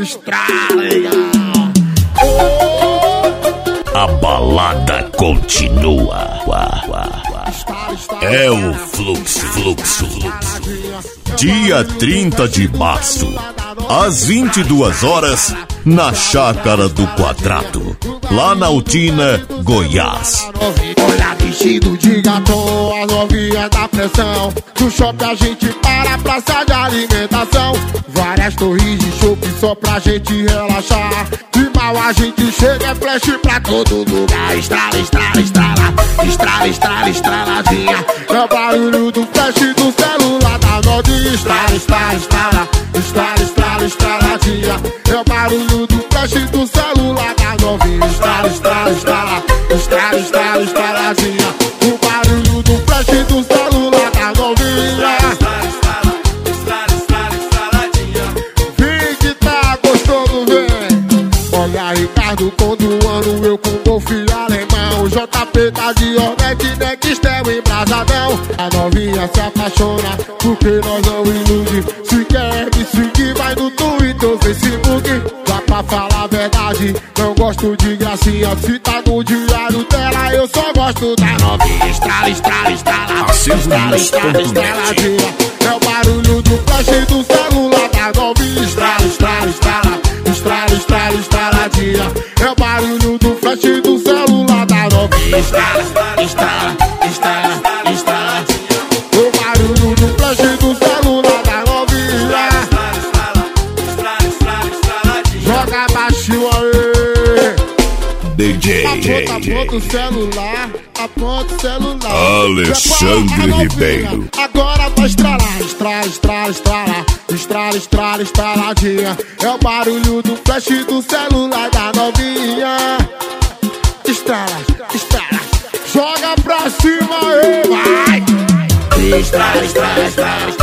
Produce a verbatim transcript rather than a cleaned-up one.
estrala. A balada continua. É o fluxo, fluxo, fluxo. Dia trinta de março, às vinte e duas horas, na Chácara do Quadrado, Planaltina, Goiás. Olha vestido de gatom, as novinhas da pressão. Do shopping a gente para a praça de alimentação. Várias torres de chopp só pra gente relaxar. De mal a gente chega, é flash pra todo lugar. Estrala, estrala, estrala, estrala, estrala, estraladinha. É o barulho do flash do celular da novinha. Estrala, estrala, estrala, estrala, estrala, estraladinha. É o barulho do flash do celular da novinha. Estrala, estrala, estrala, estrala, estrala, estraladinha. O barulho do flash do celular da novinha. Estrala, estrala, estrala, estrala, estraladinha. Vem que tá gostoso, vem. Olha Ricardo conduando, eu com golfe alemão. J P tá de Hornet, Nextel embrasadão. A novinha se apaixona porque nós não ilude. Se quer me seguir, vai no Twitter ou Facebook. Dá pra falar a verdade, não gosto de gracinha. Se tá no diário dela, eu só gosto da novinha. Estrala, estrala, estrala, estrala, estrala, estraladinha. É o barulho do flash do celular da novinha. Estrala, estrala, estrala, estrala, estrala, estraladinha. É o barulho do flash do celular da novinha. Estrala, estrala, estrala, estrala. O barulho do flash do celular da novinha. Estrala, estrala, estrala, estrala, estraladinha. Joga baixinho aí. D J Aponta, aponta o celular, aponta o celular. Alexandre Prepara a Ribeiro. novinha, agora vai estralar. Estrala, estrala, estrala, estrala, estrala, estraladinha. É o barulho do flash do celular da novinha. Estrala, estrala, joga pra cima aí, vai. Estrala, estrala, estrala, estrala.